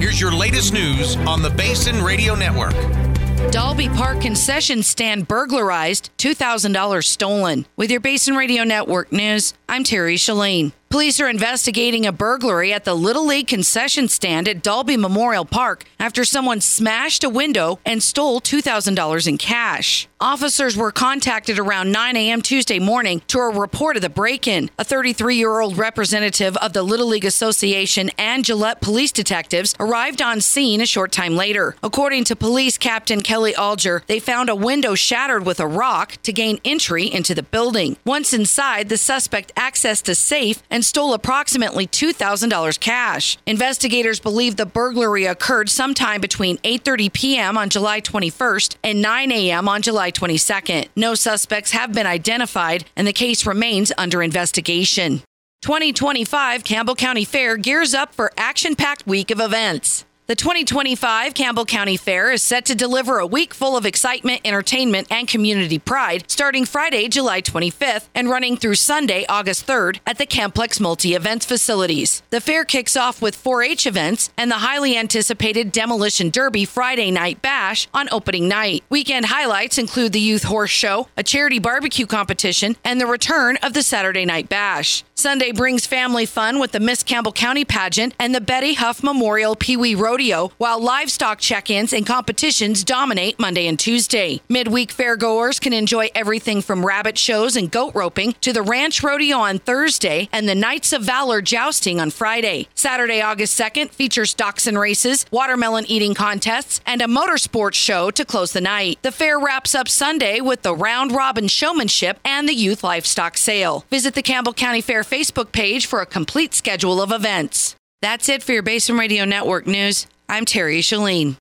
Here's your latest news on the Basin Radio Network. Dalby Park concession stand burglarized, $2,000 stolen. With your Basin Radio Network news, I'm Terry Shalane. Police are investigating a burglary at the Little League concession stand at Dalby Memorial Park after someone smashed a window and stole $2,000 in cash. Officers were contacted around 9 a.m. Tuesday morning to a report of the break-in. A 33-year-old representative of the Little League Association and Gillette police detectives arrived on scene a short time later. According to Police Captain Kelly Alger, they found a window shattered with a rock to gain entry into the building. Once inside, the suspect accessed a safe and stole approximately $2,000 cash. Investigators believe the burglary occurred sometime between 8:30 p.m. on July 21st and 9 a.m. on July 22nd. No suspects have been identified, and the case remains under investigation. 2025 Campbell County Fair gears up for action-packed week of events. The 2025 Campbell County Fair is set to deliver a week full of excitement, entertainment, and community pride, starting Friday, July 25th, and running through Sunday, August 3rd, at the Camplex Multi-Events facilities. The fair kicks off with 4-H events and the highly anticipated Demolition Derby Friday Night Bash on opening night. Weekend highlights include the Youth Horse Show, a charity barbecue competition, and the return of the Saturday Night Bash. Sunday brings family fun with the Miss Campbell County pageant and the Betty Huff Memorial Pee Wee Rodeo, while livestock check-ins and competitions dominate Monday and Tuesday. Midweek fairgoers can enjoy everything from rabbit shows and goat roping to the Ranch Rodeo on Thursday and the Knights of Valor jousting on Friday. Saturday, August 2nd features dachshund races, watermelon eating contests, and a motorsports show to close the night. The fair wraps up Sunday with the round-robin showmanship and the youth livestock sale. Visit the Campbell County Fair Facebook page for a complete schedule of events. That's it for your Basin Radio Network news. I'm Terry Shalane.